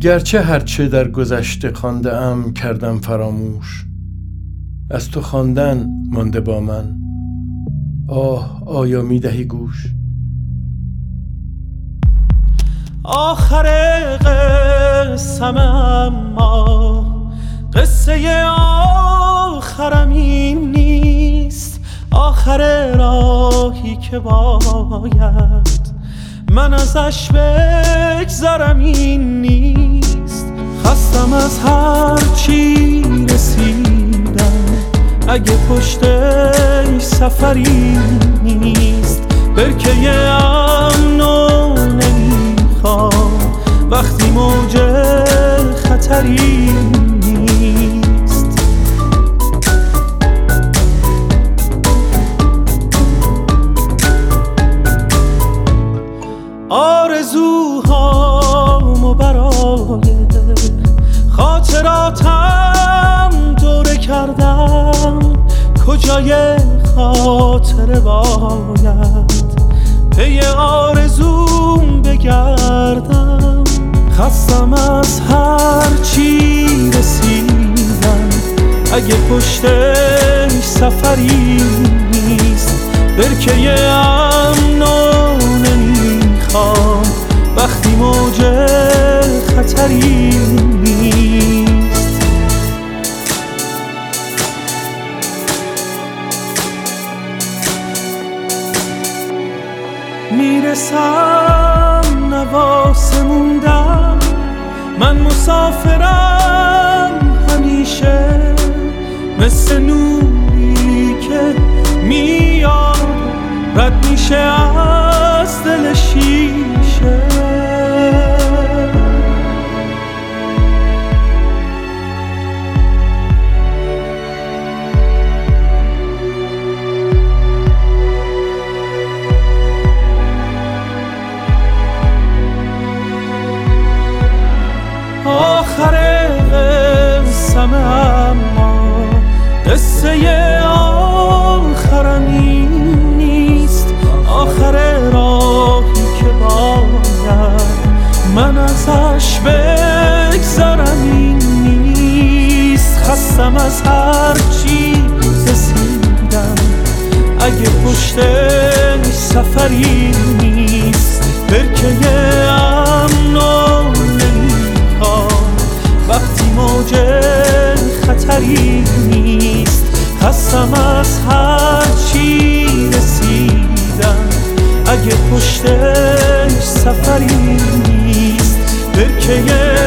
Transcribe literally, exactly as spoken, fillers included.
گرچه هرچه در گذشته خوانده ام کردم فراموش، از تو خواندن مانده با من. آه آیا می دهی گوش؟ آخر قصم اما قصه آخرم این نیست، آخر راهی که باید من ازش بگذرم این نیست. خستم از هر چی رسیدم، اگه پشتش سفری نیست. برکه امنو نمیخوام وقتی موج خطری نیست. آرزوهامو برای خاطراتم دوره کردم، کجای خاطره باید پی آرزوم بگردم. خستم از هر چی رسیدم، اگه پشتش سفری نیست. برکه امنو نمیخوام وقتی موج خطری نیست. میرسم نواسه موندم، من مسافرم همیشه، مثل نوری که میاد رد میشه از دل شیشه. آخر قصم اما قصه آخرم این نیست، آخر راهی که باید من ازش بگذرم این نیست. خستم از هر چی رسیدم، اگه پشتش سفری نیست. برکه امنو وقتی موج خطری نیست. خستم از هر چی رسیدم، اگه پشتش سفری نیست. برکه